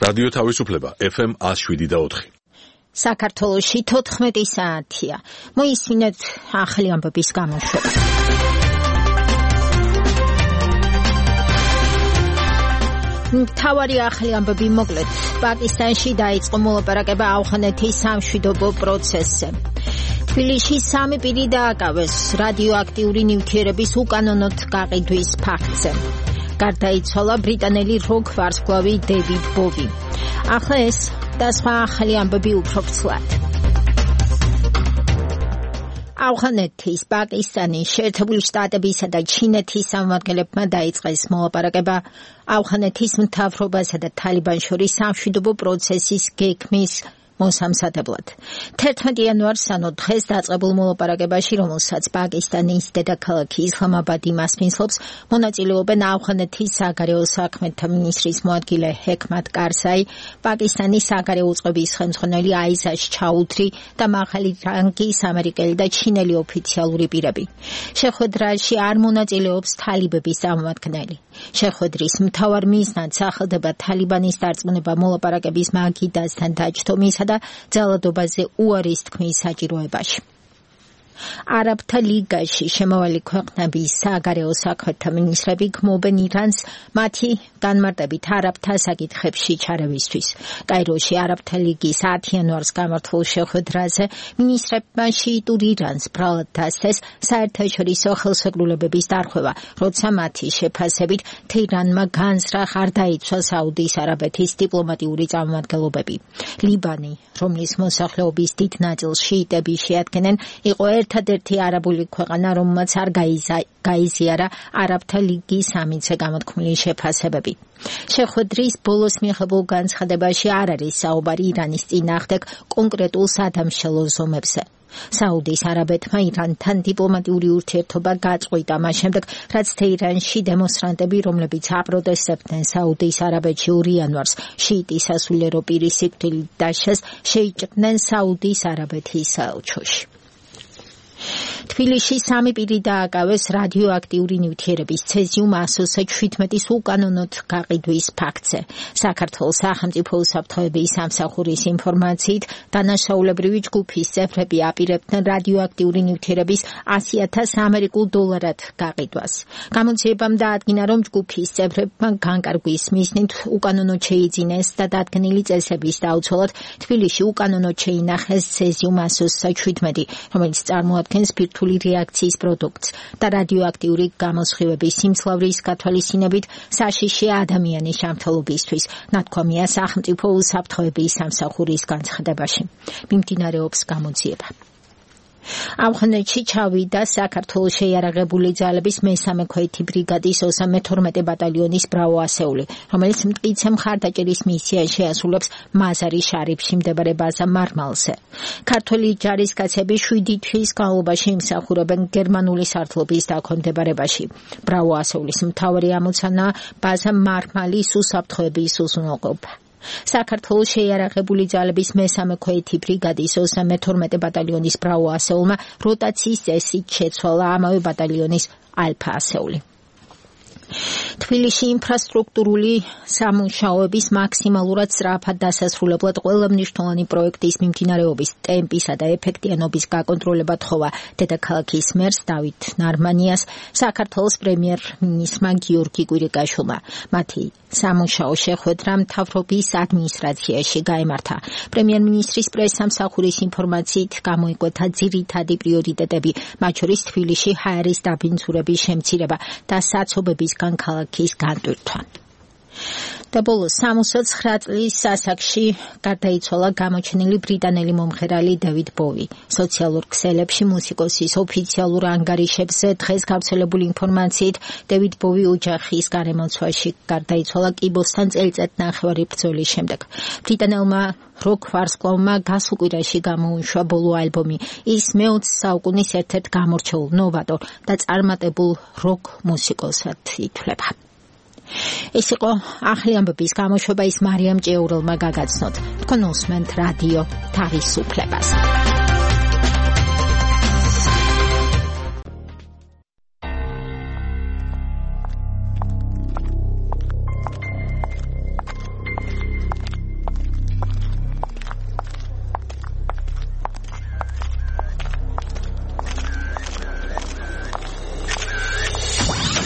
რადიო თავისუფლება FM 107.4. საქართველოში 14 საათია. მოისმინეთ ახალი ამბების გამოშვება. თავარი ახალი ამბები მოკლედ. პაკისტანში დაიწყო მოლაპარაკება ავღანეთის სამშვიდობო პროცესზე. თბილისში 3 პირი დააკავეს რადიოაქტიური ნივთიერების უკანონოდ გაყიდვის ფაქტზე. გარდაიცვალა ბრიტანელი როკ ვარსკვლავი დევიდ ბოვი. ახლა ეს და სხვა ახალი ამბები უფრო ფცლად. ავღანეთის, პაკისტანის, შეერთებული შტატებისა და ჩინეთის სამმართველებმა დაიწყეს მოლაპარაკება ავღანეთის მთავრობასა და თალიბანს შორის სამშვიდობო პროცესის გეგმის მოსამზადებლად. 11 იანვარს ანუ დღეს დაწყებულ მოლაპარაკებაში, რომელსაც პაკისტანის დედაქალაქი ისლამაბადი მასპინძლობს, მონაწილეობენ ავღანეთის საგარეო საქმეთა მინისტრის მოადგილე ჰეკმათ კარსაი, პაკისტანის საგარეო უწყების ხელმძღვანელი აიზაშ ჩაუდრი და მაღალი რანგის ამერიკელი და ჩინელი ოფიციალური პირები. შეხვედრაში არ მონაწილეობს თალიბების წარმომადგენელი. შეხვედრის მთავარ მიზნად სახელდება თალიბანის დარწმუნება მოლაპარაკების მაგიდასთან დაჯდომისა და ძალადობაზე უარის თქმის საჭიროებაში. არაბთა ლიგაში შემავალი ქვეყნების საგარეო საქმეთა მინისტრები გმობენ ირანს მათი განმარტებით არაბთა საკითხებში ჩარევისთვის. კაიროში არაბთა ლიგის 10 იანვარს გამართულ შეხვედრაზე მინისტრებმა შიიტურ ირანს ბრალად დასცეს საერთაშორისო ხელშეკრულებების დარღვევა, როცა მათი შეფასებით თეირანმა განზრახ არ დაიცვა საუდის არაბეთის დიპლომატიური წარმომადგენლობები. ლიბანი, რომლის მოსახლეობის დიდ ნაწილს შიიტები შეადგენენ, იყო ერთადერთი არაბული ქვეყანა, რომელმაც არ გაიზიარა არაბთა ლიგის სამიცე გამოთქმული შეფასებები. შეხვედრის ბოლოს მიღებულ განცხადებაში არ არის საუბარი ირანის წინააღმდეგ კონკრეტულ სადამშელო ზომებზე. საუდის არაბეთმა ირანთან დიპლომატიური ურთიერთობა გაწყვიტა მას შემდეგ, რაც თეირანში დემონსტრანტები, რომლებიც აპროტესტებდნენ საუდის არაბეთში 2 იანვარს შიიტი სასულიერო პირის სიკვდილით დასჯას, შეიჭრნენ საუდის არაბეთის საელჩოში. თბილისში 3 პირი დააკავეს რადიოაქტიური ნივთიერების ცეზიუმ 117-ის უკანონოდ გაყიდვის ფაქტზე. საქართველოს სახელმწიფო უსაფრთხოების სამსახურის ინფორმაციით, დანაშაულებრივი ჯგუფის წევრები აპირებდნენ რადიოაქტიური ნივთიერების 100,000 ამერიკულ დოლარად გაყიდვას. გამოძიებამ დაადგინა, რომ ჯგუფის წევრებმა განკარგვის მიზნით უკანონოდ შეიძინეს და დადგენილი წესების დაუცველად თბილისში უკანონოდ შეინახეს ცეზიუმ 117, რომელიც წარმოადგენს ბირთვული რეაქციის პროდუქტს და რადიოაქტიური გამოსხივების სიმძლავრის გათვალისწინებით საშიშია ადამიანის ჯანმრთელობისთვის, ნათქვამია სახელმწიფო უსაფრთხოების სამსახურის განცხადებაში. მიმდინარეობს გამოძიება. ავღანეთში ჩავიდა საქართველოს შეიარაღებული ძალების მე-3 ქვეითი ბრიგადის 32 ბატალიონის ბრავო ასეული, რომელიც მტკიცე მხარდაჭერის მისიას შეასრულებს მაზარი შარიფში მდებარე ბაზა მარმალზე. ქართველი ჯარისკაცები 7 თვის განმავლობაში იმსახურებენ გერმანული სარდლობის დაქვემდებარებაში. ბრავო ასეულის მთავარი ამოცანაა ბაზა მარმალის უსაფრთხოების უზრუნველყოფა. საქართველოს შეიარაღებული ძალების მე-3 ქვეითი ბრიგადის 32 ბატალიონის ბრავო ასეულმა როტაციის წესით შეცვალა ამავე ბატალიონის ალფა ასეული. თბილისში ინფრასტრუქტურული სამუშაოების მაქსიმალურად სწრაფად დასასრულებლად ყველა მნიშვნელოვანი პროექტის მიმდინარეობის ტემპისა და ეფექტიანობის გაკონტროლება თხოვა დედაქალაქის მერს დავით ნარმანიას საქართველოს პრემიერ-მინისტრმა გიორგი კვირიკაშვილმა. მათი სამუშაო შეხვედრა მთავრობის ადმინისტრაციაში გაემართა. პრემიერ-მინისტრის პრესსამსახურის ინფორმაციით გამოიკვეთა ძირითადი პრიორიტეტები, მათ შორის თბილისში ჰაერის დაბინძურების შემცირება და საცობების განქალაქის განტვირთვა. და ბოლოს 69 წლის ასაკში გარდაიცვალა გამოჩენილი ბრიტანელი მომღერალი დევიდ ბოვი. სოციალურ ქსელებში მუსიკოსის ოფიციალურ ანგარიშებზე დღეს გავრცელებული ინფორმაციით დევიდ ბოვი ოჯახის გარემოცვაში გარდაიცვალა კიბოსთან წელიწადნახევარი ბრძოლის შემდეგ. ბრიტანელმა როკ ვარსკვლავმა გასულ კვირაში გამოუშვა ბოლო ალბომი. ის მე-20 საუკუნის ერთ-ერთ გამორჩეულ ნოვატორ და წარმატებულ როკ მუსიკოსად ითვლება. ეს იყო ახალი ამბების გამოშვება, ის მარიამ ჭეურელმა გაგაცნოთ. თქვენ უსმენთ რადიო თავისუფლებას.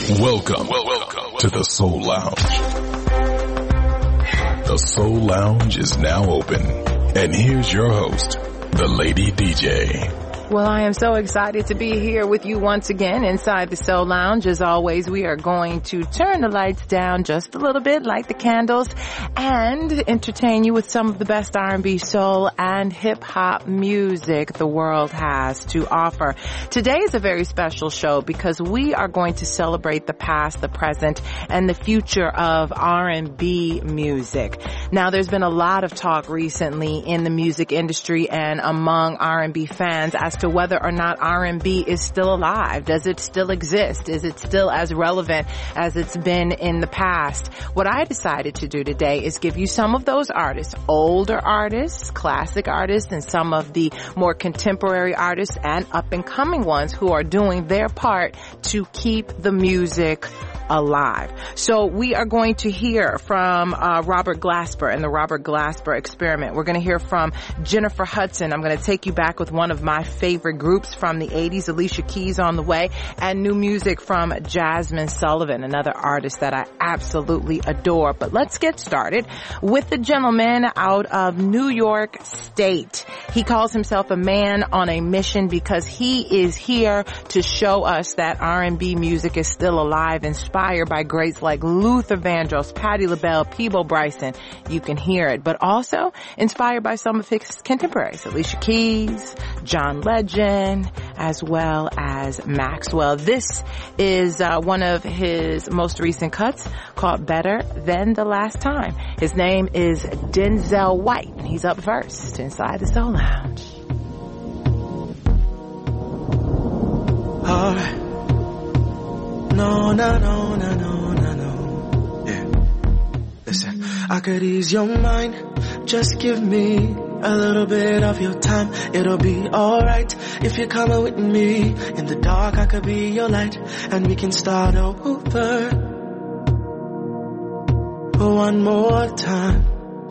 Welcome to the Soul Lounge. The Soul Lounge is now open. And here's your host, the Lady DJ. Well, I am so excited to be here with you once again inside the Soul Lounge. As always, we are going to turn the lights down just a little bit, light the candles, and entertain you with some of the best R&B, soul, and hip-hop music the world has to offer. Today is a very special show because we are going to celebrate the past, the present, and the future of R&B music. Now, there's been a lot of talk recently in the music industry and among R&B fans as to whether or not R&B is still alive. Does it still exist? Is it still as relevant as it's been in the past? What I decided to do today is give you some of those artists, older artists, classic artists, and some of the more contemporary artists and up-and-coming ones who are doing their part to keep the music alive. So we are going to hear from Robert Glasper and the Robert Glasper Experiment. We're going to hear from Jennifer Hudson. I'm going to take you back with one of my favorite groups from the 80s, Alicia Keys on the way, and new music from Jasmine Sullivan, another artist that I absolutely adore. But let's get started with the gentleman out of New York State. He calls himself a man on a mission because he is here to show us that R&B music is still alive, inspired by greats like Luther Vandross, Patti LaBelle, Peabo Bryson. You can hear it, but also inspired by some of his contemporaries, Alicia Keys, John Legend, as well as Maxwell. This is one of his most recent cuts called Better Than the Last Time. His name is Denzel White, and he's up first inside the Soul Lounge. All right. No. Yeah. Listen, I could ease your mind. Just give me a little bit of your time. It'll be alright if you're coming with me. In the dark, I could be your light, and we can start over one more time.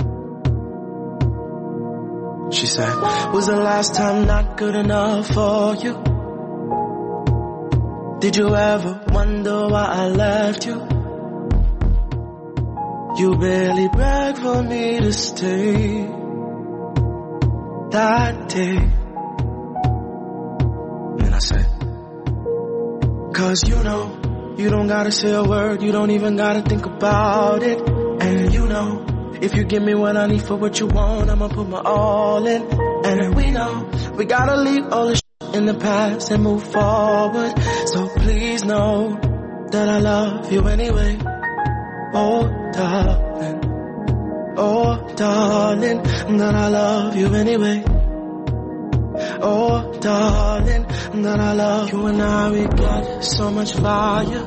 She said, was the last time not good enough for you? Did you ever wonder why I left you? You barely begged for me to stay that day. And I said, cause you know, you don't gotta say a word, you don't even gotta think about it. And you know, if you give me what I need for what you want, I'ma put my all in. And we know, we gotta leave all the in the past and move forward. So please know that I love you anyway. Oh darling, that I love you anyway. Oh darling, that I love you. And I, we got so much fire.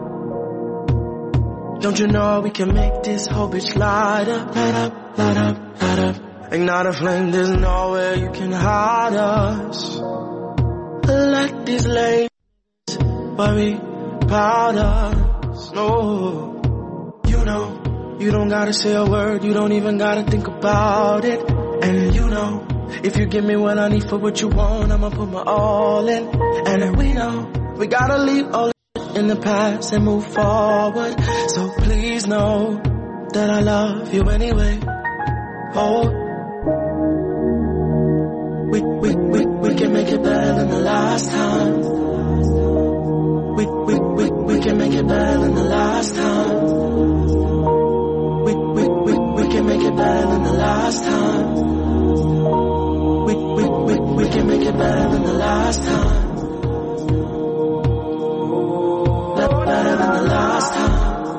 Don't you know we can make this whole bitch light up, light up, light up, light up. Ignite a flame, there's nowhere you can hide us. Let these ladies worry about us. No, you know, you don't gotta say a word, you don't even gotta think about it. And you know, if you give me what I need for what you want, I'ma put my all in. And we know, we gotta leave all in the past and move forward. So please know that I love you anyway. Oh, we can make it better than the last time. We can make it better than the last time. We can make it better than the last time. We can make it better than the last time. Better than the last time.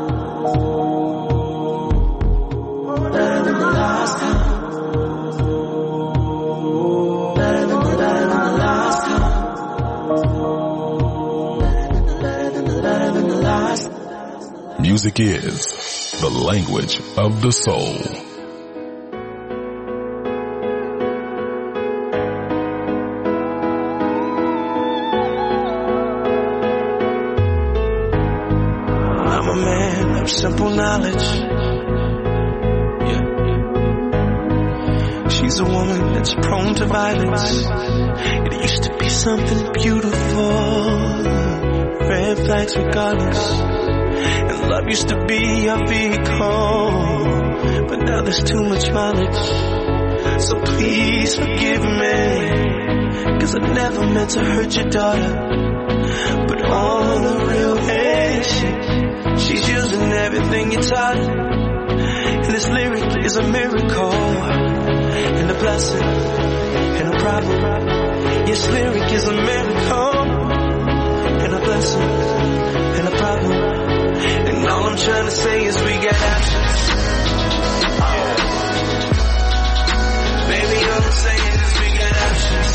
Better than the last time. Music is the language of the soul. I'm a man of simple knowledge. Yeah. She's a woman that's prone to violence. It used to be something beautiful. Red flag next regardless. And love used to be our vehicle, but now there's too much mileage. So please forgive me, 'cause I never meant to hurt your daughter. But on the real edge, she's using everything you taught her. And this lyric is a miracle, and a blessing, and a problem. Yes, lyric is a miracle, and a blessing, and a problem. And all I'm trying to say is we got options. Baby, all I'm saying is we got options.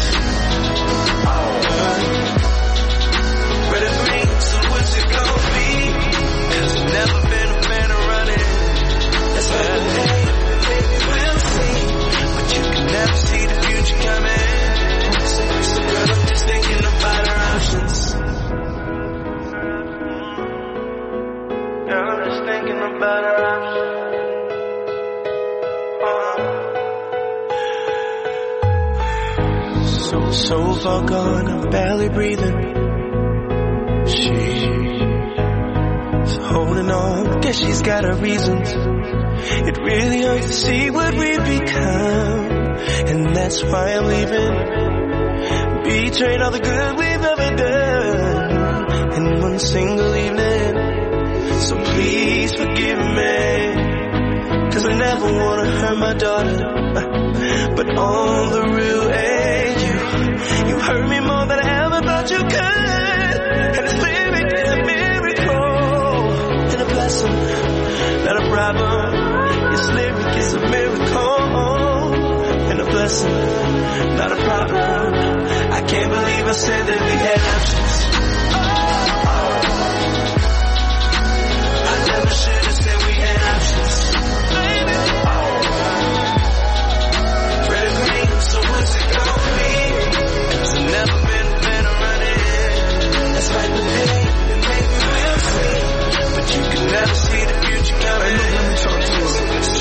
Red and green, so what's it gonna be? There's never been a fan of running. That's what the day, baby, we'll see. But you can never see the future coming. So girl, I'm just thinking about our options. Girl, I'm just thinking about our options. So far gone, I'm barely breathing. She's holding on, guess she's got her reasons. It really hurts to see what we've become, and that's why I'm leaving. Betrayed all the good we've ever done in one single evening. So please forgive me, 'cause I never wanna hurt my daughter. But on the real edge, you hurt me more than I ever thought you could. And this lyric is a miracle, and a blessing, not a problem. This lyric is a miracle, and a blessing, not a problem. I can't believe I said that we had options. I never should have said we had options. Red and green, so what's it gonna be? There's never been a better running. That's right, the day, and maybe we'll see. But you can never see the future coming. Let me talk to her.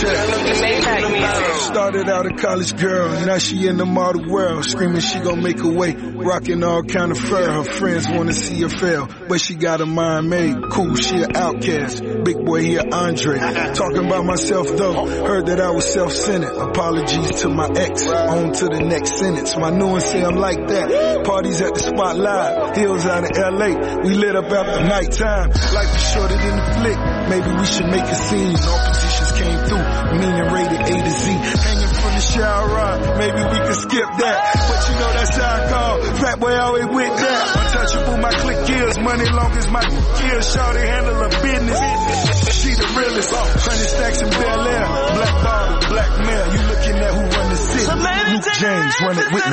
Started out a college girl, now she in the model world, screaming she gon' make her way, rocking all kind of fur. Her friends wanna see her fail, but she got her mind made. Cool, she an outcast. Big boy here, Andre. Talking about myself though, heard that I was self-centered. Apologies to my ex, on to the next sentence. My new one say I'm like that. Parties at the Spotlight, hills out of LA. We lit up after nighttime. Life is shorter than the flick. Maybe we should make a scene. All positions came through, meaning rated A to Z. Hanging from the shower rod, maybe we could skip that. But you know that's how I call. Fat boy always with that. Untouchable, my click is. Money long as my kills. Shawty handle her business. She the realest. 100 stacks in Bel Air. Black bottle, black male. You looking at who run the city. Luke James, run it with me.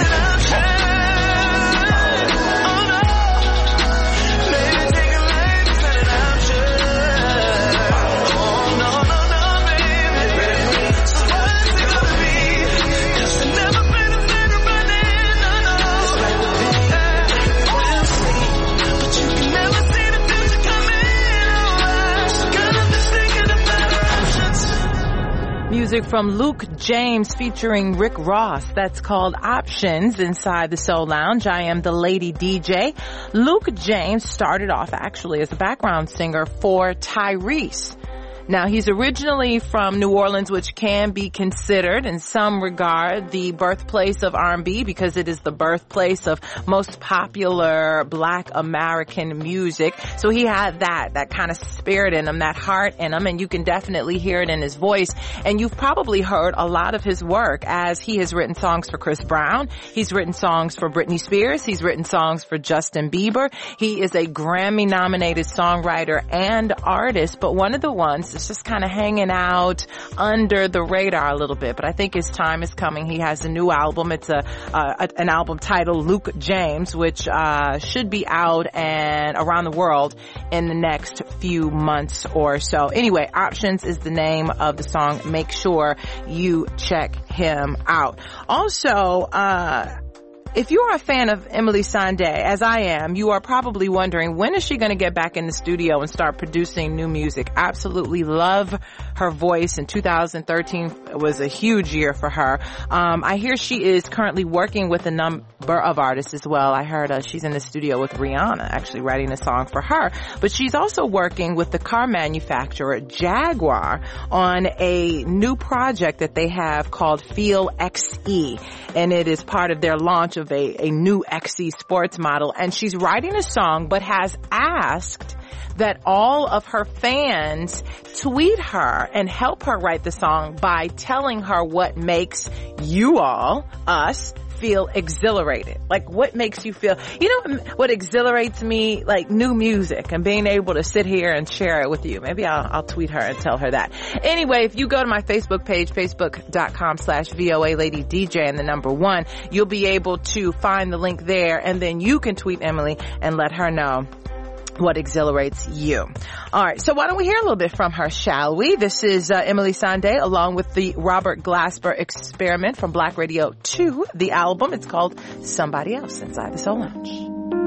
Music from Luke James featuring Rick Ross. That's called Options inside the Soul Lounge. I am the Lady DJ. Luke James started off actually as a background singer for Tyrese. Now, he's originally from New Orleans, which can be considered in some regard the birthplace of R&B because it is the birthplace of most popular Black American music. So he had that kind of spirit in him, that heart in him, and you can definitely hear it in his voice. And you've probably heard a lot of his work as he has written songs for Chris Brown. He's written songs for Britney Spears. He's written songs for Justin Bieber. He is a Grammy-nominated songwriter and artist, but one of the ones that's just kind of hanging out under the radar a little bit. But I think his time is coming. He has a new album. It's an album titled Luke James, which should be out and around the world in the next few months or so. Anyway, Options is the name of the song. Make sure you check him out. Also, If you are a fan of Emeli Sandé, as I am, you are probably wondering, when is she going to get back in the studio and start producing new music? Absolutely love her voice, and 2013 was a huge year for her. I hear she is currently working with a number of artists as well. I heard she's in the studio with Rihanna, actually writing a song for her. But she's also working with the car manufacturer Jaguar on a new project that they have called Feel XE. And it is part of their launch of a new XE sports model. And she's writing a song, but has asked that all of her fans tweet her and help her write the song by telling her what makes you all, us, feel exhilarated. Like, what makes you feel, you know what exhilarates me? Like new music and being able to sit here and share it with you. Maybe I'll tweet her and tell her that. Anyway, if you go to my Facebook page, facebook.com/VOA-Lady-DJ and the number 1, you'll be able to find the link there, and then you can tweet Emeli and let her know what exhilarates you. All right, so why don't we hear a little bit from her, shall we? This is Emeli Sandé along with the Robert Glasper Experiment from Black Radio 2, the album. It's called Somebody Else, inside the Soul Lounge.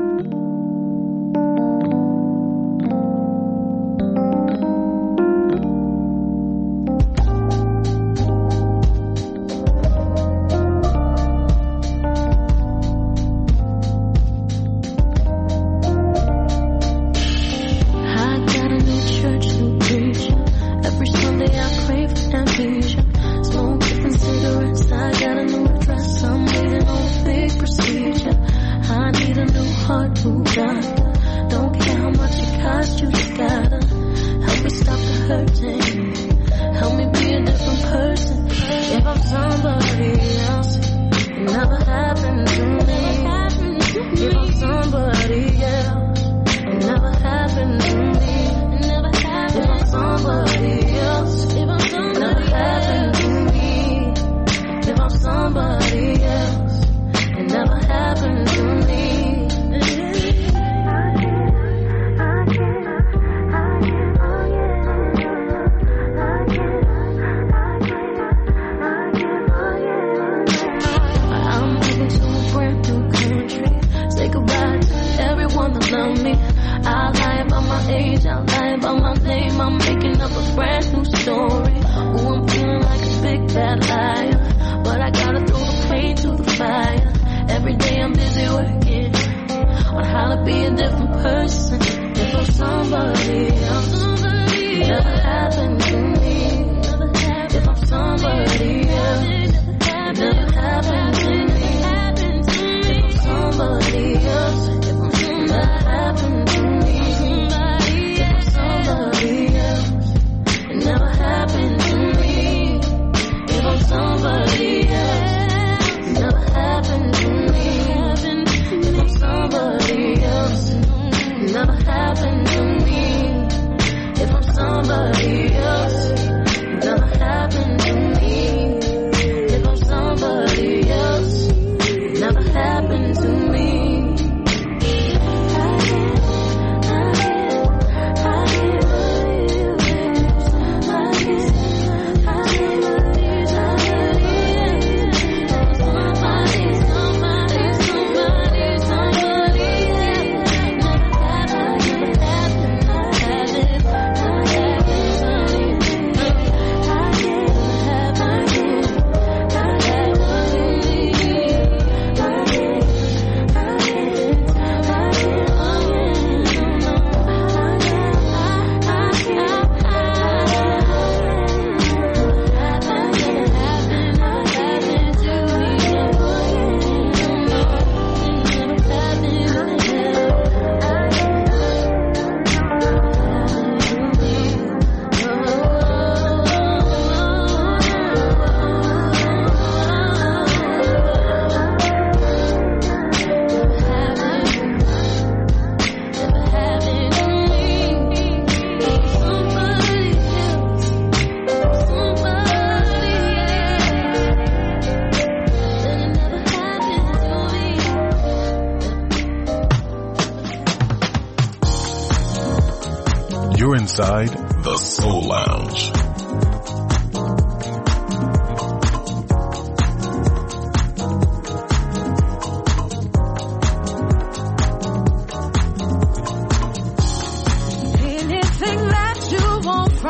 You're inside the Soul Lounge.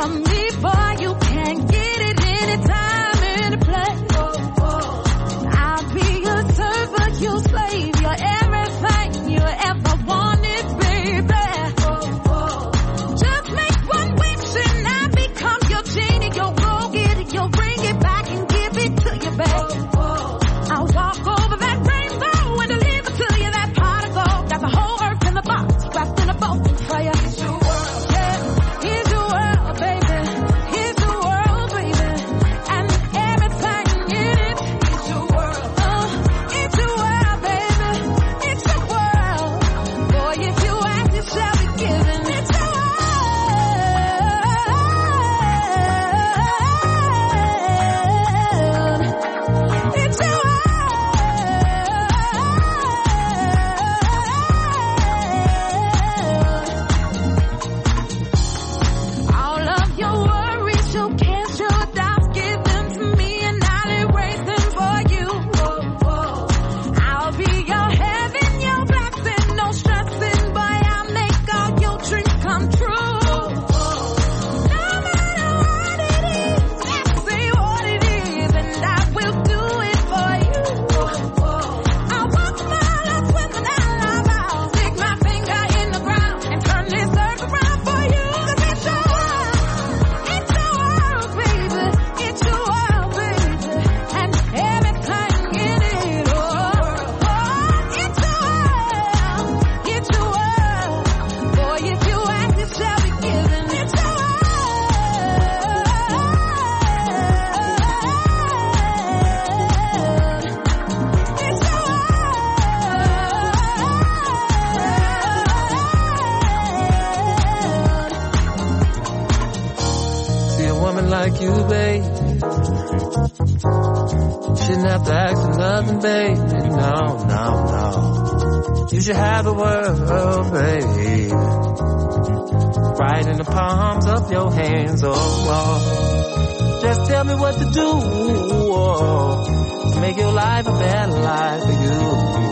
from me, boy, you can get it anytime, any place. I'll be your servant, your slave, your everything you ever wanted, baby. Just make one wish and I become your genie. You'll go get it, you'll bring it back and give it to you, baby. I'll walk over that rainbow and deliver to you that pot of gold. Got the whole earth in the box, wrapped in a bow for you. Like you, baby, shouldn't have to ask for nothing, baby. No. You should have the world, baby, right in the palms of your hands. Just tell me what to do to make your life a better life for you.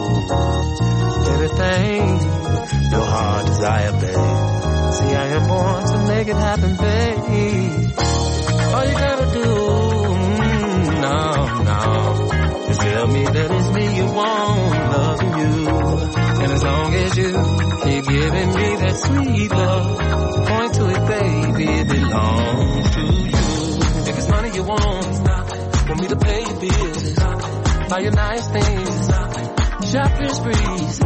Everything your heart desire, baby. See, I am born to make it happen, baby. All you gotta do, no, just tell me that it's me you want, loving you. And as long as you keep giving me that sweet love, point to it, baby, it belongs to you. If it's money you want me to pay your bills, buy your nice things, shopping sprees.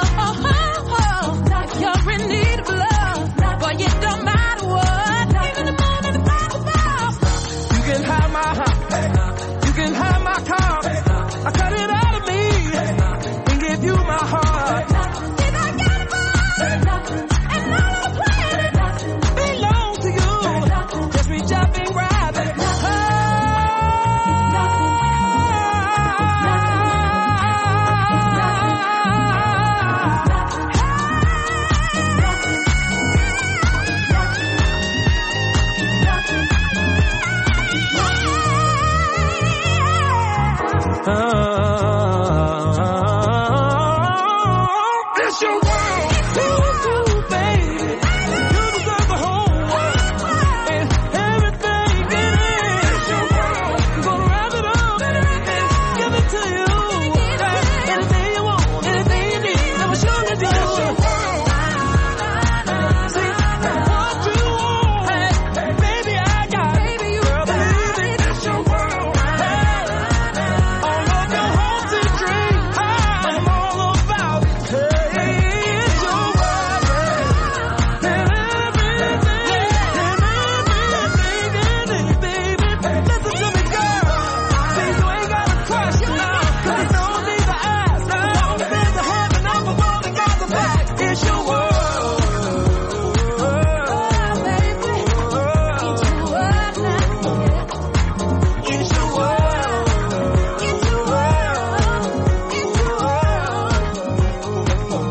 If you're in need of love, boy, it don't matter what, even the moon and the you can have my heart, you can have my car. I cut it out of me and give you my heart. If I got a ball and all of the planet belong to you, just reach up and grab it.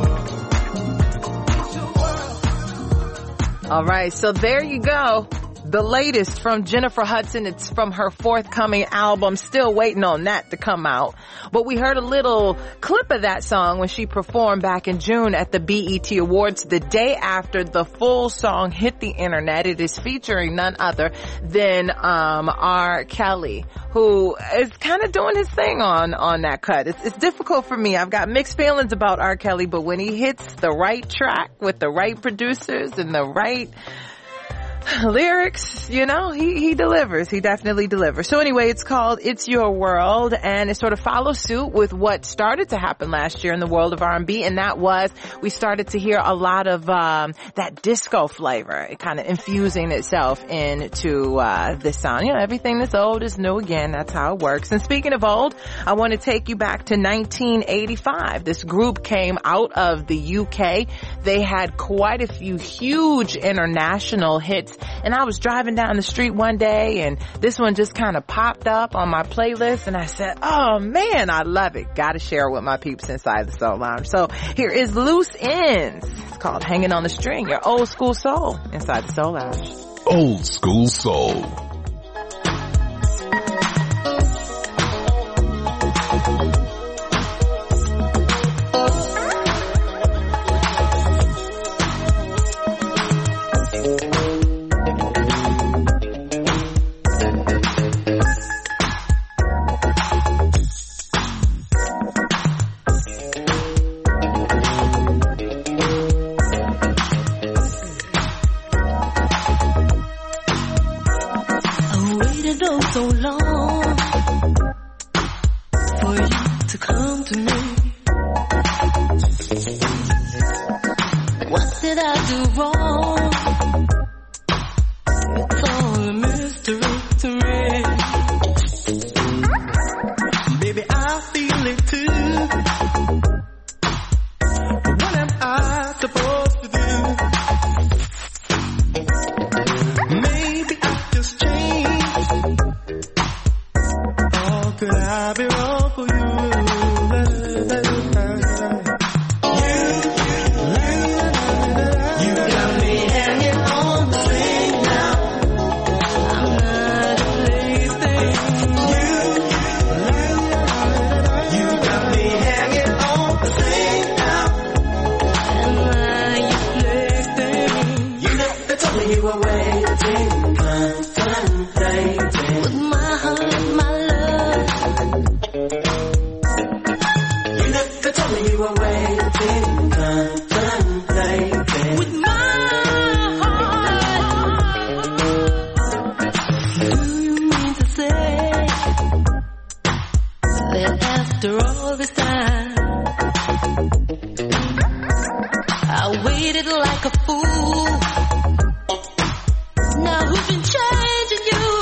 All right, so there you go. the latest from Jennifer Hudson. It's from her forthcoming album. Still waiting on that to come out. But we heard a little clip of that song when she performed back in June at the BET Awards, the day after the full song hit the internet. It is featuring none other than R. Kelly, who is kind of doing his thing on that cut. It's difficult for me. I've got mixed feelings about R. Kelly, but when he hits the right track with the right producers and the right lyrics, you know, he delivers. He definitely delivers. So anyway, it's called It's Your World, and it sort of follows suit with what started to happen last year in the world of R&B, and that was we started to hear a lot of that disco flavor, it kind of infusing itself into this sound. You know, everything that's old is new again. That's how it works. And speaking of old, I want to take you back to 1985. This group came out of the UK. They had quite a few huge international hits. And I was driving down the street one day and this one just kind of popped up on my playlist and I said, oh man, I love it. Gotta share it with my peeps inside the Soul Lounge. So here is Loose Ends. It's called Hanging on the String, your old school soul inside the Soul Lounge. Old school soul. So long for you to come to me. What did I do wrong? It's all a mystery to me. Baby, I feel it too. But what am I supposed to do? Maybe I just changed. Could I be wrong for you? You got me hanging on the string now. I'm not a plaything. You got me hanging on the string now. Am I your plaything? You never told me you were waiting, contemplating. With my heart, my you were waiting, contemplating. With my heart. Do you mean to say that after all this time I waited like a fool? Now who's been changing you?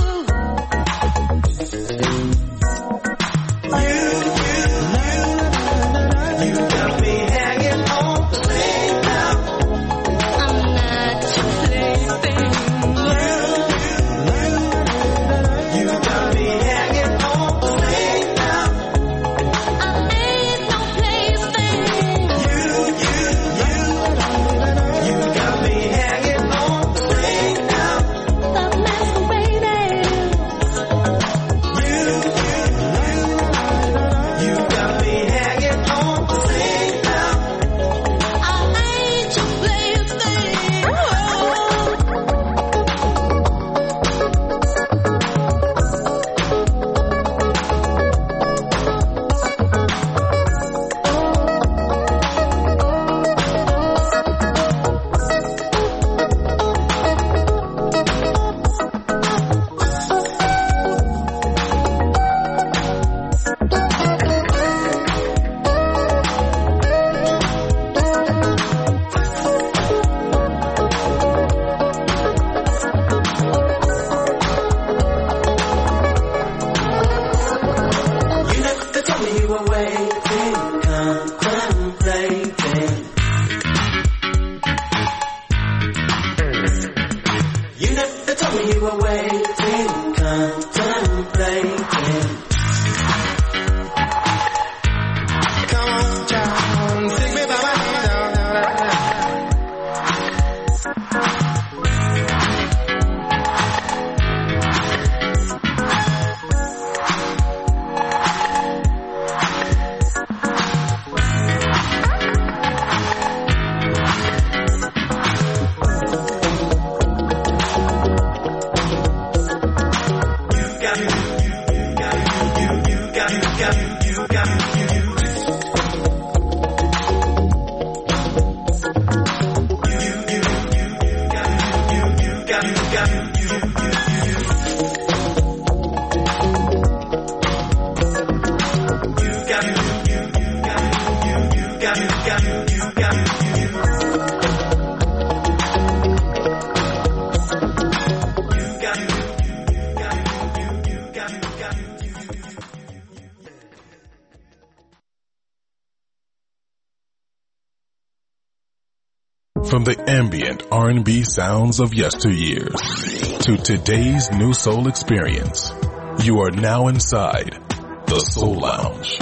From the ambient R&B sounds of yesteryears to today's new soul experience, you are now inside the Soul Lounge.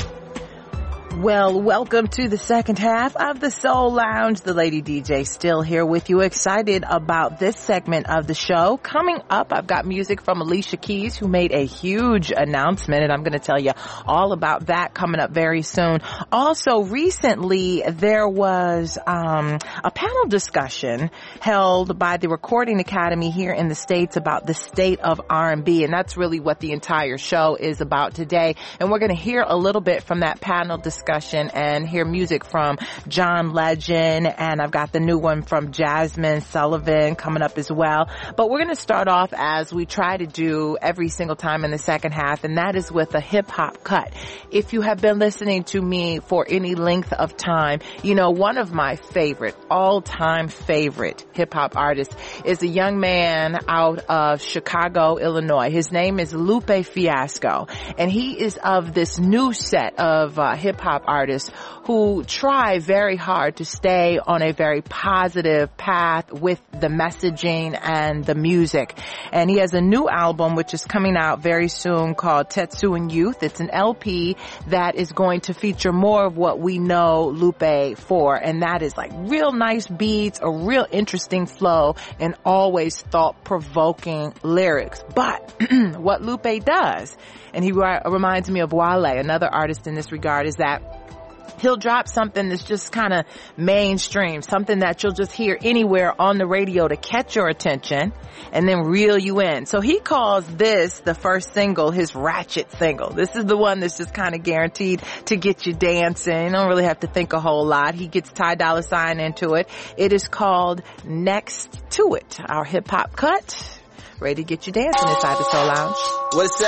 Well, welcome to the second half of the Soul Lounge. The Lady DJ still here with you. Excited about this segment of the show. Coming up, I've got music from Alicia Keys, who made a huge announcement, and I'm going to tell you all about that coming up very soon. Also, recently, there was a panel discussion held by the Recording Academy here in the States about the state of R&B, and that's really what the entire show is about today. And we're going to hear a little bit from that panel discussion and hear music from John Legend, and I've got the new one from Jasmine Sullivan coming up as well. But we're going to start off as we try to do every single time in the second half, and that is with a hip-hop cut. If you have been listening to me for any length of time, you know one of my favorite, all-time favorite hip-hop artists is a young man out of Chicago, Illinois. His name is Lupe Fiasco, and he is of this new set of hip-hop artists who try very hard to stay on a very positive path with the messaging and the music. And he has a new album which is coming out very soon called Tetsuan Youth. It's an LP that is going to feature more of what we know Lupe for, and that is like real nice beats, a real interesting flow, and always thought-provoking lyrics. But what Lupe does, and he reminds me of Wale, another artist in this regard, is that he'll drop something that's just kind of mainstream, something that you'll just hear anywhere on the radio to catch your attention and then reel you in. So he calls this, the first single, his ratchet single. This is the one that's just kind of guaranteed to get you dancing. You don't really have to think a whole lot. He gets Ty Dolla $ign into it. It is called Next to It, our hip hop cut. Ready to get you dancing inside the Soul Lounge. What it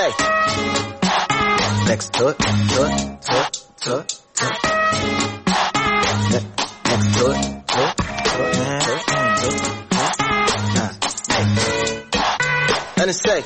say? Next to it, to it, to it, to it. Next to it. And it say,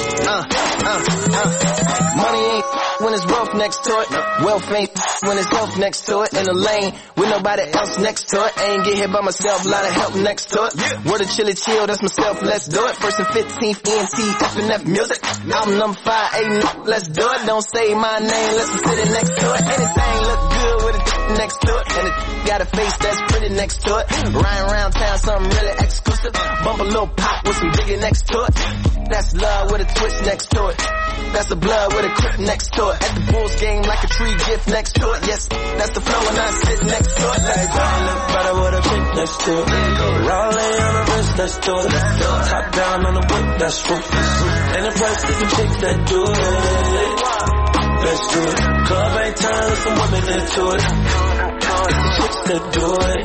money ain't when it's wealth next to it. Wealth ain't when it's health next to it. In the lane with nobody else next to it. Ain't get hit by myself, lot of help next to it. Word of Chili Chill, that's myself, let's do it. First and 15th, ENT, F&F music. Album number 5, 8, let's do it. Don't say my name, let's be sitting next to it. Anything look good with it next to it. And it got a face that's pretty next to it. Riding around town, something really exclusive. Bump a little pop with some biggie next to it. That's love with a twist next to it. That's the blood with a grip next to it. At the Bulls game like a tree gift next to it. Yes, that's the flow when I sit next to it. Like I look better with a chick next to it. Rolling on the wrist next to it. Top down on the whip, that's ruthless. And the price is the chicks that do it. Let's do it. Club ain't time, there's some women into it. It's the chicks that do it.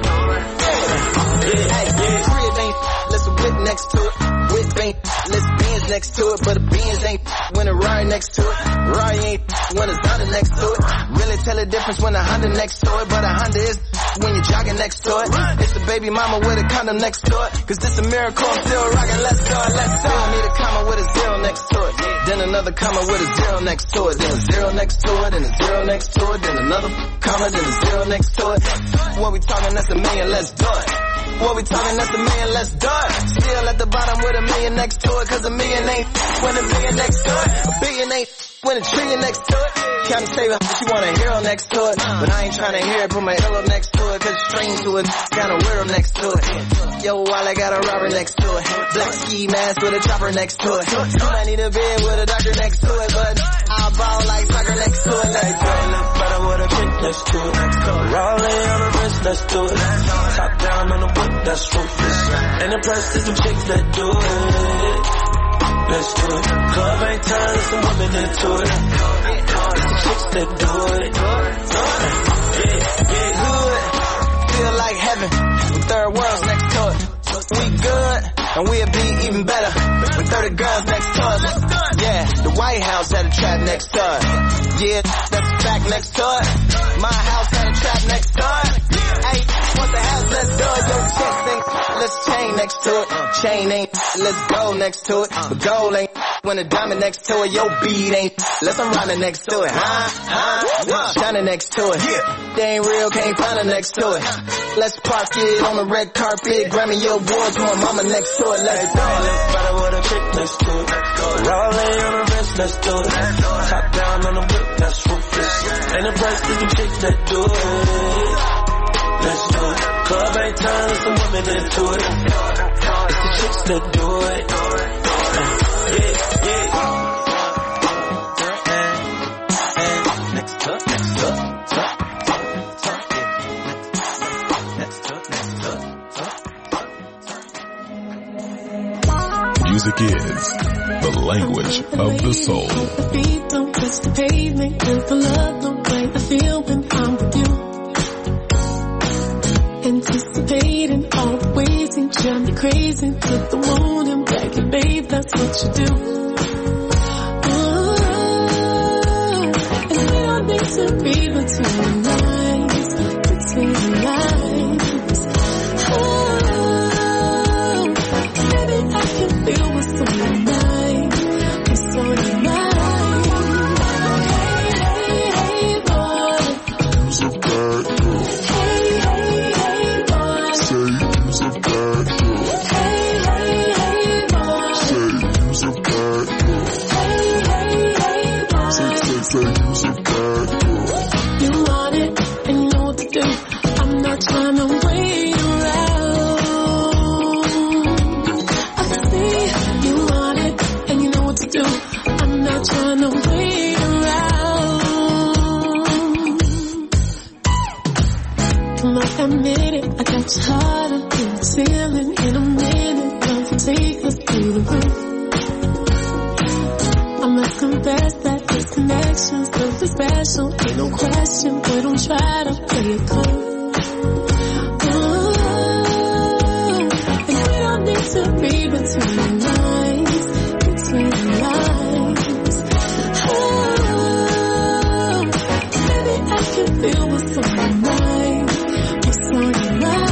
Yeah. Crib ain't, let's whip next to it. Whip ain't, let's Benz next to it. But a Benz ain't when a Rari next to it. Rari ain't when a Honda next to it. Really tell the difference when a Honda next to it. But a Honda is when you're jogging next to it. It's a baby mama with a condom next to it. Cause this a miracle, I'm still rocking. Let's go, let's go. I need a comma with a zero next to it. Then another comma with a zero next to it. Then a zero next to it. Then a zero next to it. Then another comma. Then a zero next to it. What we talking, that's a million, let's do it. What we talking, that's a million, let's do it. Still at the bottom with a million next to it. Cause a million ain't when a billion next to it. A billion ain't when a trillion next to it. Can't say she want a hero next to it. But I ain't trying to hear it, put my pillow next to it. Cause it's strange to it, kinda weirdo next to it. Yo, while I got a robber next to it. Black ski mask with a chopper next to it. You might need a bed with a doctor next to it. But I'll ball like soccer next to it. Like girl, look better with a chick next to it. Rolling on the wrist next to it. Top down on the whip, that's ruthless. And the price is the chicks that do it. Let's do it. Club ain't time, there's some women into it. It's the chicks that do it. Yeah, good. Feel like heaven with third worlds next to it. We good, and we'll be even better with 30 girls next to us. Yeah, the White House had a trap next to it. Yeah, that's a fact next to it. My house had a trap next to it. Hey, what's the house? Let's do it. Your chicks ain't let's chain next to it. Chain ain't, let's go next to it. But gold ain't when a diamond next to it. Your beat ain't, let's I'm running next to it. Shining next to it. They ain't real, can't find her next to it. Let's park it on the red carpet. Grammy awards, my mama next to it. Let's do it. Let's better with a chick next to it. Rolling on the wrist, let's do it. Top down on the whip, that's ruthless. Ain't a price for the chicks that do it. Let's do it. Club ain't time, some women into it. It's the chicks that do it. Music is the language of the soul. The beat don't touch the pavement, and for love don't break the feel when I'm with you. Anticipating all the ways and drive me crazy. Put the wound and back it, babe, that's what you do. Ooh, and we don't need to read between the lines, between the lines. Oh, baby, I can feel what's on your mind, what's on your mind. Hey, boy, Who's a bad girl? hey, boy. Say who's a bad girl? Say who's a bad girl? Say who's a bad girl? You want it, and you know what to do. I'm not trying to wait around. I can see you want it, and you know what to do. I'm not trying to wait around. Like I admit it, I got you hard up in the ceiling in a minute. Don't take us through the roof. I must confess that this connection's something special. Ain't no question, boy, don't try to play it cool. Ooh, and we don't need to read between the lines, between the lines. Oh, baby, I can feel what's on your mind, what's on your mind.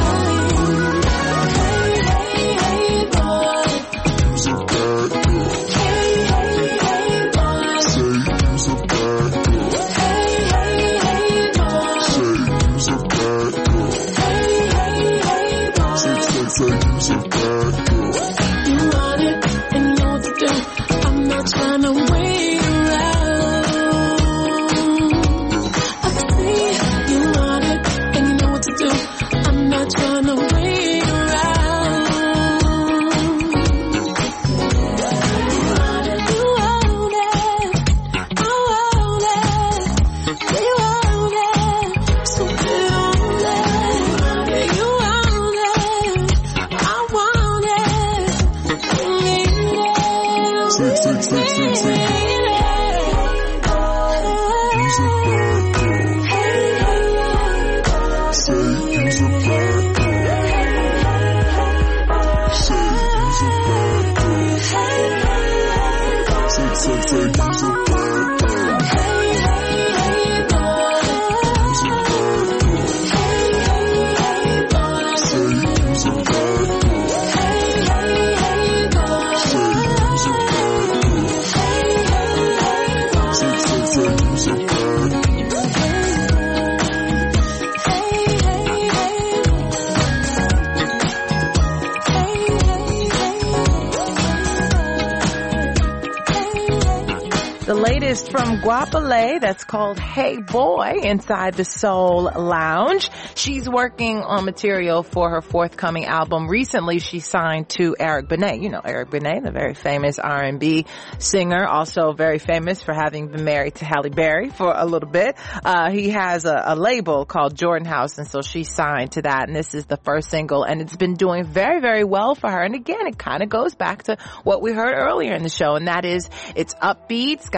Hey, boy. Who's a bad girl? Hey, boy. Say who's a bad girl? Hey, boy. Say who's a bad girl? Say who's a bad girl? You want it, and you know what to do. I'm not trying to wait around. I can see you want it, and you know what to do. I'm not trying to wait around. You want it, you want it. I want it. We want it. So get on it. Yeah, you want it. I want it. I need it. Say who's a bad girl? Say who's a bad girl? Say who's a bad girl? Say who's a bad girl? Who's a bad girl? Say who's a bad girl? The latest from Guapale, that's called Hey Boy, inside the Soul Lounge. She's working on material for her forthcoming album. Recently, she signed to Eric Benet. You know Eric Benet, the very famous R&B singer, also very famous for having been married to Halle Berry for a little bit. He has a label called Jordan House, and so she signed to that, and this is the first single, and it's been doing very, very well for her. And again, it kind of goes back to what we heard earlier in the show, and that is it's upbeat, it's got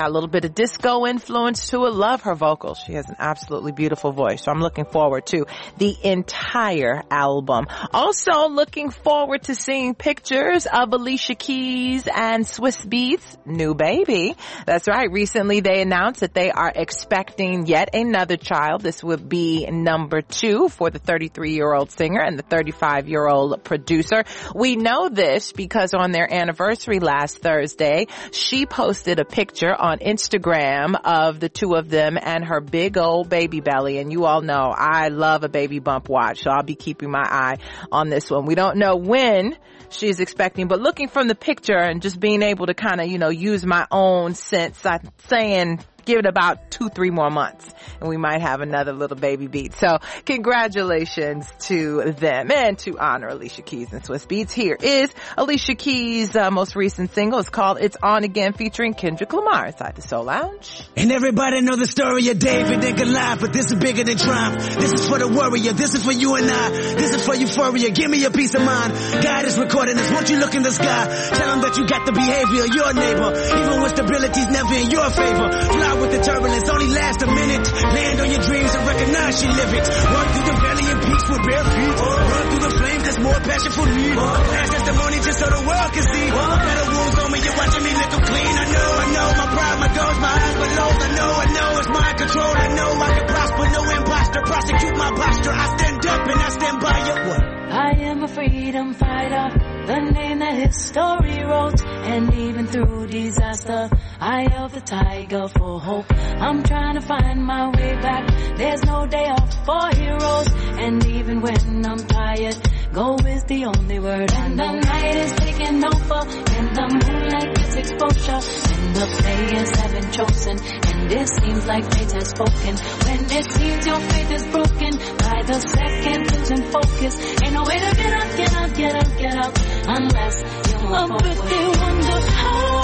got a little bit of disco influence to it. Love her vocals. She has an absolutely beautiful voice. So I'm looking forward to the entire album. Also looking forward to seeing pictures of Alicia Keys and Swizz Beatz' new baby. That's right. Recently they announced that they are expecting yet another child. This would be number 2 for the 33-year-old singer and the 35-year-old producer. We know this because on their anniversary last Thursday, she posted a picture on Instagram of the two of them and her big old baby belly. And you all know I love a baby bump watch, so I'll be keeping my eye on this one. We don't know when she's expecting, but looking from the picture and just being able to kind of, use my own sense, I'm saying give it about 2-3 more months and we might have another little baby beat. So congratulations to them. And to honor Alicia Keys and Swizz Beatz, here is Alicia Keys' most recent single. It's called It's On Again, featuring Kendrick Lamar inside the Soul Lounge. And everybody know the story of David and Goliath, but this is bigger than triumph. This is for the warrior. This is for you and I. This is for euphoria. Give me a peace of mind. God is recording this. Won't you look in the sky? Tell him that you got the behavior of your neighbor, even when stability's never in your favor. Fly with the turbulence, only last a minute. Land on your dreams and recognize you live it. Walk through the valley in peace with bare feet. Run through the flames, there's more passion for me. Last testimony just so the world can see. Better wounds on me, you're watching me lick them clean. I know, my pride, my goals, my eyes below. I know, it's mind control. I know I can prosper, no imposter. Prosecute my posture, I stand up and I stand by you. What? I am a freedom fighter, the name that history wrote. And even through disaster, I held the tiger for hope. I'm trying to find my way back. There's no day off for heroes. And even when I'm tired, go is the only word. And the night is taking over, and the moonlight gets exposure. And the players have been chosen, and it seems like fate has spoken. When it seems your faith is broken, by the second losing focus. Ain't no way to get up, unless you move forward. But they wonder how.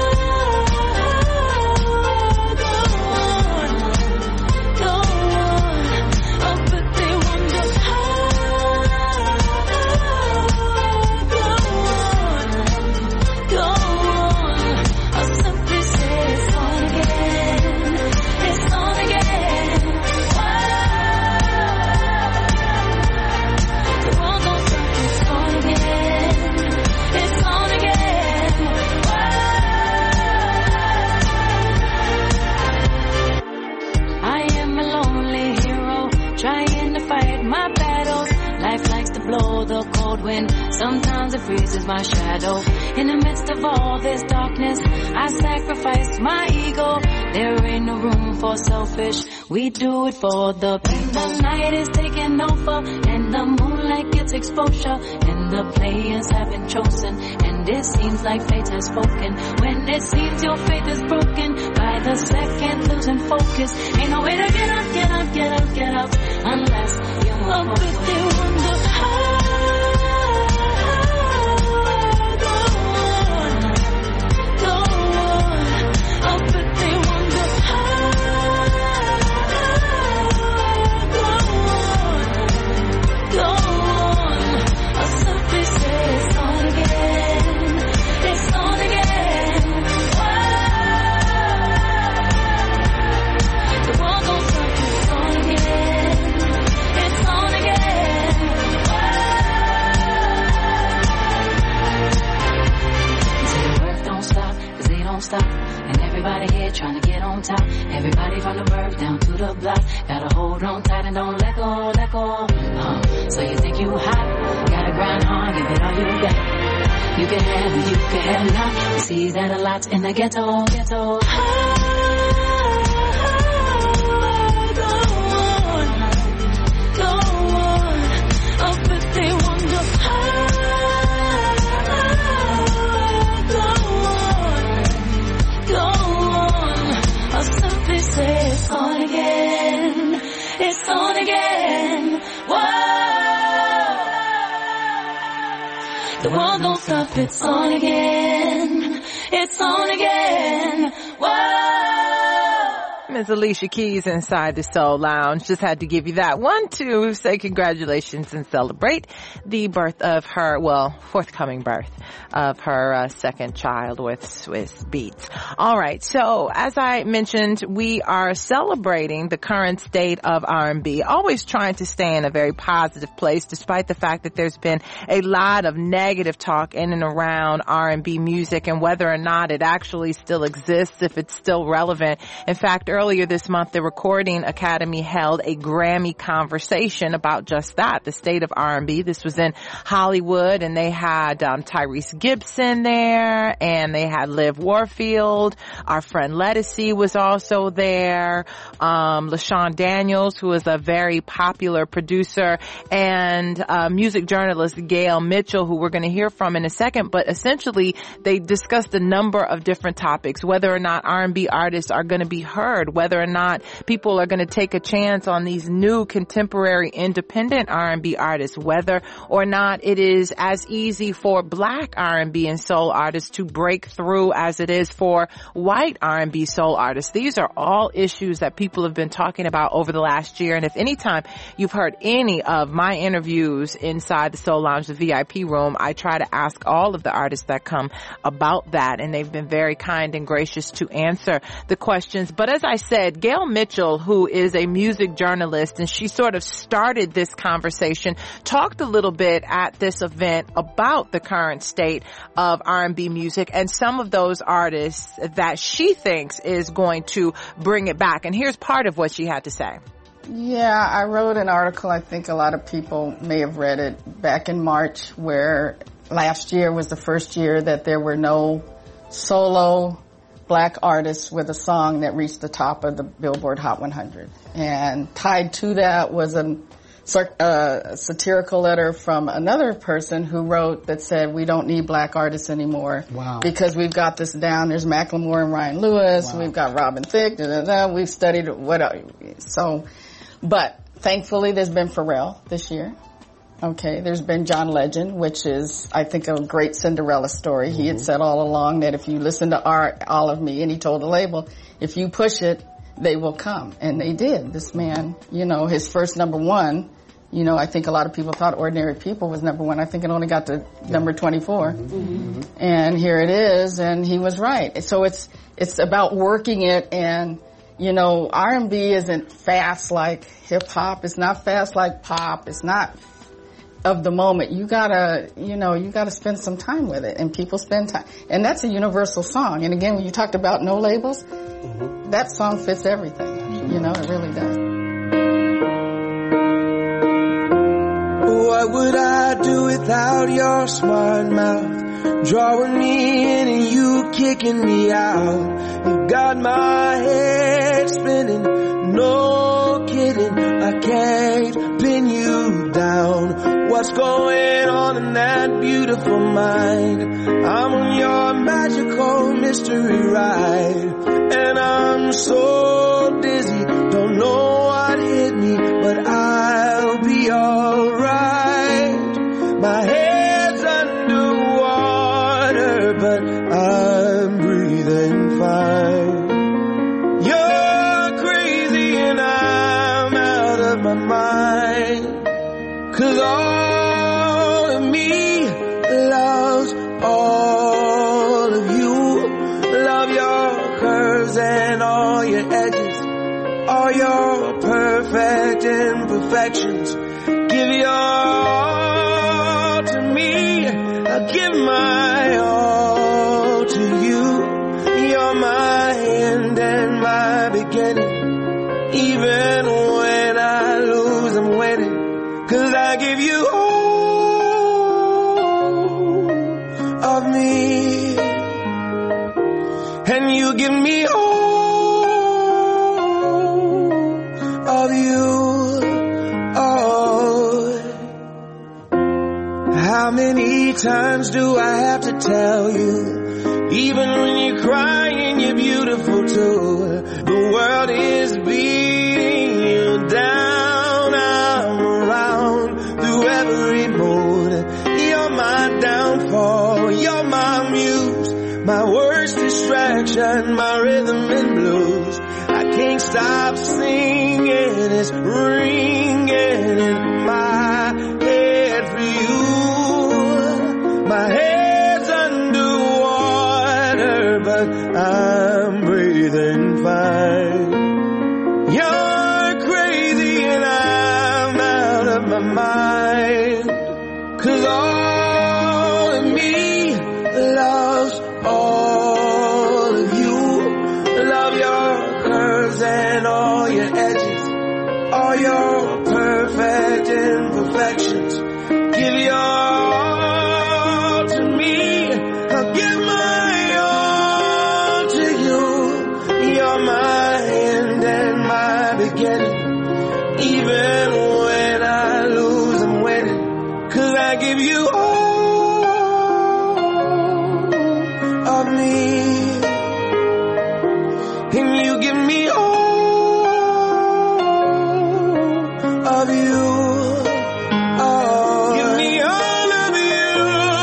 Blow the cold wind, sometimes it freezes my shadow. In the midst of all this darkness, I sacrifice my ego. There ain't no room for selfish, we do it for the people. The night is taking over, and the moonlight gets exposure. And the players have been chosen, and it seems like fate has spoken. When it seems your faith is broken, by the second losing focus. Ain't no way to get up, unless you move forward. Stop. And everybody here trying to get on top. Everybody from the burg down to the block. Gotta hold on tight and don't let go. So you think you hot? Gotta grind hard, give it all you got. You can have it, you can have not. You see that a lot in the ghetto. Go on. Oh, but they wonder how. It's on again, it's on again, whoa. The world don't stop, it's on again, whoa. is Alicia Keys inside the Soul Lounge. Just had to give you that one to say congratulations and celebrate the birth of her, forthcoming birth of her second child with Swizz Beatz. All right. So as I mentioned, we are celebrating the current state of R&B, always trying to stay in a very positive place, despite the fact that there's been a lot of negative talk in and around R&B music and whether or not it actually still exists, if it's still relevant. In fact, earlier this month, the Recording Academy held a Grammy conversation about just that, the state of R&B. This was in Hollywood, and they had Tyrese Gibson there, and they had Liv Warfield. Our friend Ledisi was also there. LaShawn Daniels, who is a very popular producer, and music journalist Gail Mitchell, who we're going to hear from in a second. But essentially, they discussed a number of different topics, whether or not R&B artists are going to be heard, whether or not people are going to take a chance on these new contemporary independent R&B artists, whether or not it is as easy for black R&B and soul artists to break through as it is for white R&B soul artists. These are all issues that people have been talking about over the last year. And if anytime you've heard any of my interviews inside the Soul Lounge, the VIP room, I try to ask all of the artists that come about that, and they've been very kind and gracious to answer the questions. But as I said, Gail Mitchell, who is a music journalist, and she sort of started this conversation, talked a little bit at this event about the current state of R&B music and some of those artists that she thinks is going to bring it back. And here's part of what she had to say. Yeah, I wrote an article, I think a lot of people may have read it, back in March, where last year was the first year that there were no solo black artists with a song that reached the top of the Billboard Hot 100. And tied to that was a satirical letter from another person who wrote that said, we don't need black artists anymore. Wow. Because we've got this down. There's Macklemore and Ryan Lewis. Wow. We've got Robin Thicke. We've studied but thankfully there's been Pharrell this year. Okay, there's been John Legend, which is, I think, a great Cinderella story. Mm-hmm. He had said all along that if you listen to All of Me, and he told the label, if you push it, they will come. And they did. This man, his first number one, I think a lot of people thought Ordinary People was number one. I think it only got to number 24. Mm-hmm. And here it is, and he was right. So it's about working it, and R&B isn't fast like hip hop. It's not fast like pop. It's not of the moment. You gotta spend some time with it, and people spend time. And that's a universal song. And again, when you talked about no labels, mm-hmm. that song fits everything. It really does. What would I do without your smart mouth? Drawing me in and you kicking me out. You got my head spinning, no kidding. I can't pin you down. What's going on in that beautiful mind? I'm on your magical mystery ride, and I'm so dizzy, don't know what hit me, but I'll be alright. My head's underwater, but I'm breathing fine. You're crazy and I'm out of my mind, 'cause all of me loves all of you. Love your curves and all your edges, all your perfect imperfections. Give your all to me, I'll give my all to you. You're my end and my beginning. Even when I lose, I'm winning, 'cause I give you all of me, and you give me all of you. How many times do I have to tell you? Even when you're crying, you're beautiful too. The world is beating you down. I'm around through every mood. You're my downfall. You're my muse. My worst distraction, my rhythm and blues. I can't stop and it's ringing in my head for you. My head's underwater, but I'm breathing fine. You're crazy and I'm out of my mind. 'Cause all of me loves all of you. Love your curves and all your edges, all your perfect imperfections. Give your all to me, I'll give my all to you. You're my end and my beginning. Even when I lose, I'm winning. 'Cause I give you all of me, and you give me all of you. Oh, give me all of you.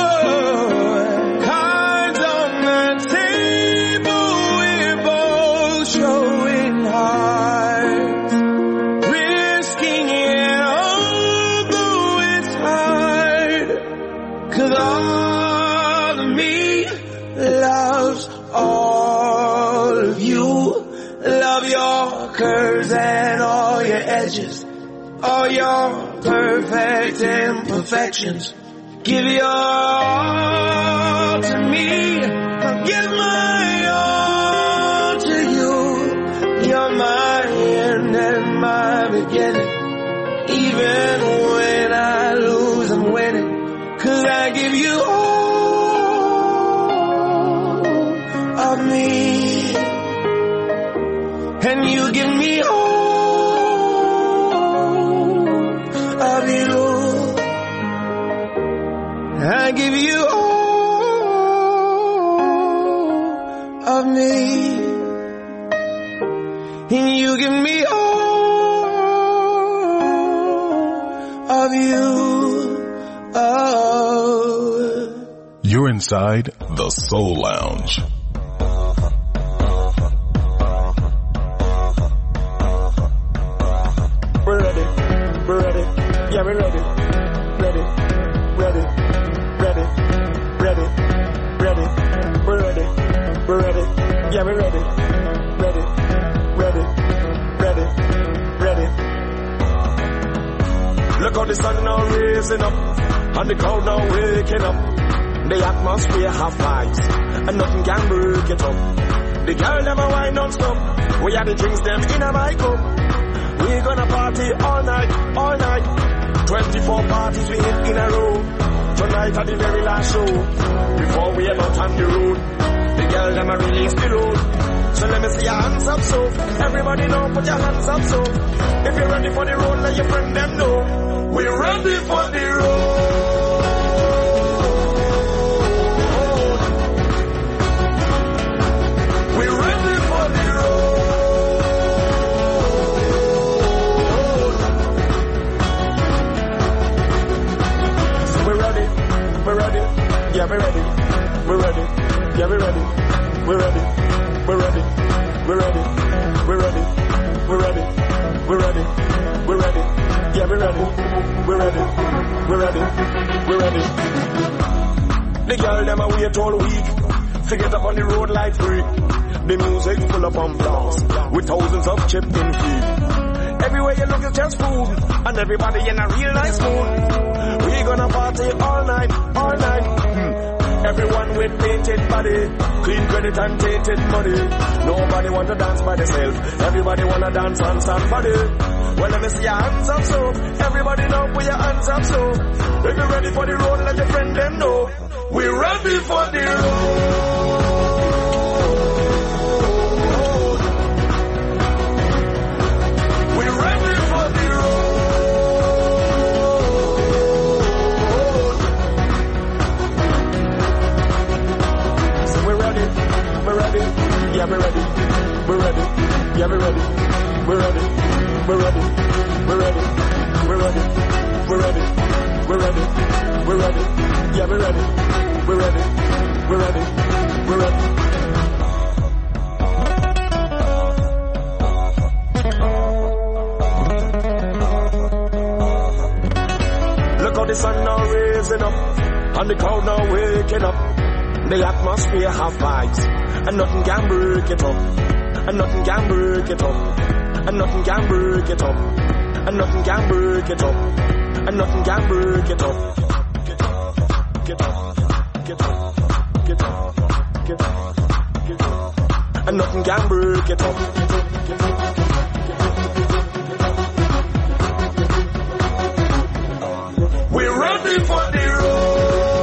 Cards on the table, we're both showing hearts, risking it although it's hard. 'Cause all of me loves all of you. Love your curves and all your edges, all your perfect imperfections. Give your all to me, I'll give my all to you. You're my end and my beginning. Even when I lose, I'm winning. 'Cause I give you all of me, and you give me all of you. I give you all of me, and you give me all of you. Oh. You're inside the Soul Lounge. We're ready, yeah, we're ready, we're ready, yeah, we're ready, Look how the sun now raising up, and the crowd now waking up. The atmosphere have vibes, and nothing can break it up. The girl never wine non-stop, we are the drinks them in a my cup. We gonna party all night, 24 parties we hit in a row. Tonight at the very last show, before we ever on the road. The girl them a release the load. So let me see your hands up, so everybody know, put your hands up, so if you're ready for the road, let your friend them know. We're ready for the road. We're ready for the road. So we're ready, yeah, we're ready, yeah, we're ready, we're ready, we're ready, we're ready, we're ready, we're ready, we're ready, we're ready, yeah, we're ready, we're ready, we're ready, we're ready. The girl them a wait all week, to get up on the road like freak. The music full of blast, with thousands of chipped in feet. Everywhere you look is just food, and everybody in a real nice mood. We gonna party all night, Everyone with painted body, clean credit and tainted money. Nobody want to dance by themselves, everybody wanna dance on somebody. Well, let me see your hands up, so everybody know, put your hands up, so if you're ready for the road, let your friend them know. We're ready for the road. We're ready for the road. So we're ready, yeah, we're ready, yeah, we're ready, we're ready, we're ready, we're ready, we're ready, we're ready, we're ready, we're ready, yeah, we're ready, we're ready, we're ready, we're ready. and the crowd now waking up. The atmosphere have vibes, and nothing can break it up. And nothing can break it up. And nothing can break it up. And nothing can break it up. And nothing can break it up. Get up, get up, get up, get up, get up, get up. And nothing can break it up. We're ready for the road.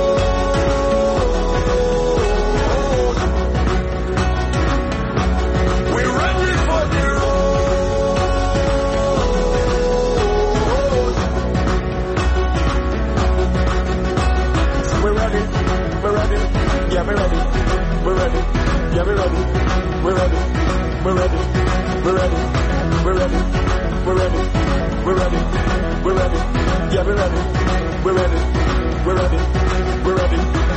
We're ready for the road. We're ready. We're ready. Yeah, we're ready. We're ready. Yeah, we're ready. We're ready. We're ready. We're ready. We're ready. We're ready. We're ready. We're ready. Yeah, we're ready. We're ready. We're ready. We're ready.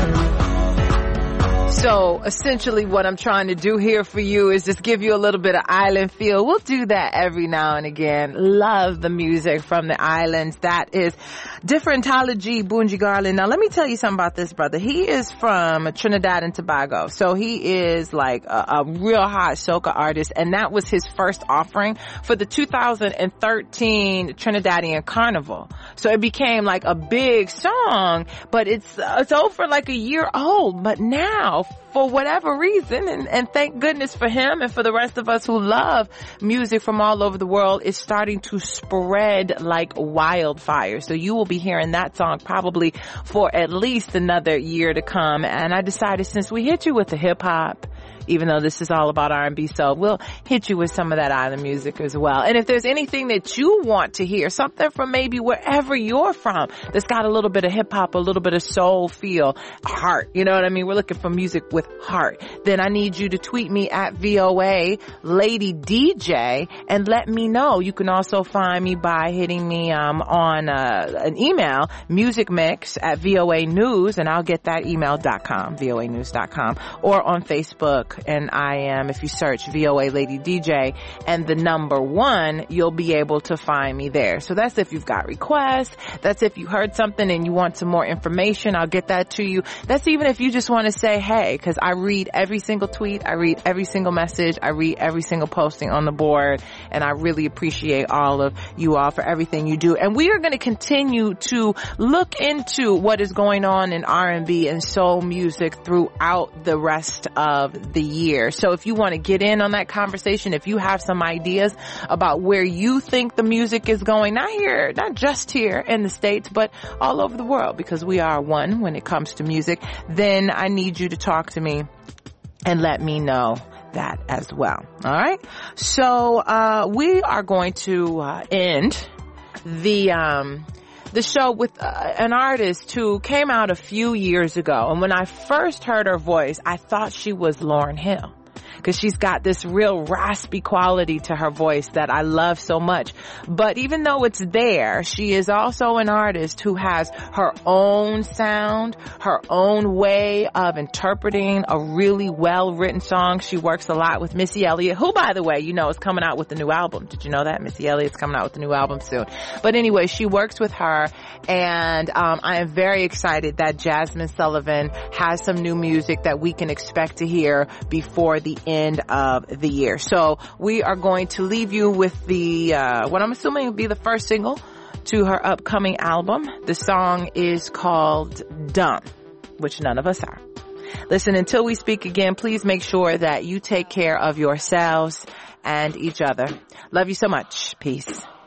So essentially what I'm trying to do here for you is just give you a little bit of island feel. We'll do that every now and again. Love the music from the islands. That is Differentology, Bunji Garlin. Now let me tell you something about this brother. He is from Trinidad and Tobago. So he is like a real hot soca artist, and that was his first offering for the 2013 Trinidadian Carnival. So it became like a big song, but it's over like a year old. But now, for whatever reason, and thank goodness for him and for the rest of us who love music from all over the world, it's starting to spread like wildfire. So you will be hearing that song probably for at least another year to come. And I decided, since we hit you with the hip hop, even though this is all about R&B, so we'll hit you with some of that island music as well. And if there's anything that you want to hear, something from maybe wherever you're from that's got a little bit of hip hop, a little bit of soul feel, heart, you know what I mean? We're looking for music with heart. Then I need you to tweet me at VOA Lady DJ and let me know. You can also find me by hitting me on an email, musicmix@VOA News, and I'll get that email.com, voanews.com, or on Facebook. And I am, if you search VOA Lady DJ and the number 1, you'll be able to find me there. So that's if you've got requests. That's if you heard something and you want some more information. I'll get that to you. That's even if you just want to say, hey, because I read every single tweet. I read every single message. I read every single posting on the board. And I really appreciate all of you all for everything you do. And we are going to continue to look into what is going on in R&B and soul music throughout the rest of the year. So if you want to get in on that conversation, if you have some ideas about where you think the music is going, not just here in the States, but all over the world, because we are one when it comes to music, then I need you to talk to me and let me know that as well. All right. So we are going to end the show with an artist who came out a few years ago. And when I first heard her voice, I thought she was Lauryn Hill, because she's got this real raspy quality to her voice that I love so much. But even though it's there, she is also an artist who has her own sound, her own way of interpreting a really well-written song. She works a lot with Missy Elliott, who, by the way, you know, is coming out with a new album. Did you know that? Missy Elliott's coming out with a new album soon. But anyway, she works with her, and I am very excited that Jasmine Sullivan has some new music that we can expect to hear before the end of the year. So we are going to leave you with the what I'm assuming will be the first single to her upcoming album. The song is called Dumb, which none of us are. Listen, until we speak again, please make sure that you take care of yourselves and each other. Love you so much. Peace.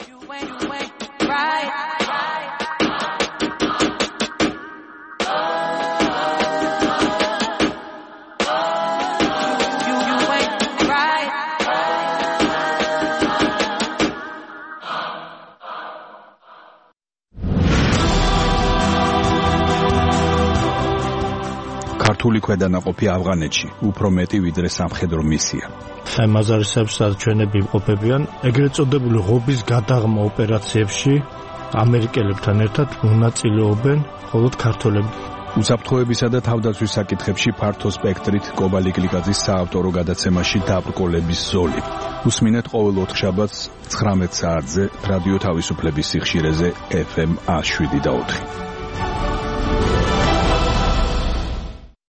ქართული ქვედანაყოფი ავღანეთში უფრო მეტი ვიდრე სამხედრო მისია. ხემაზარისებსაც ჩვენები იმყოფებიან ეგრეთ წოდებული ღობის გადაღმა ოპერაციებში ამერიკელებთან ერთად მონაწილეობენ მხოლოდ ქართველები. უსაფრთხოებისა და თავდაცვის საკითხებში ფართო სპექტრით კობალი გლიკაძის საავტორო გადაცემაში დაბრკოლების ზოლი. უსმინეთ ყოველ ოთხშაბათს 19 საათზე რადიო თავისუფლების სიხშირეზე FM 107.4.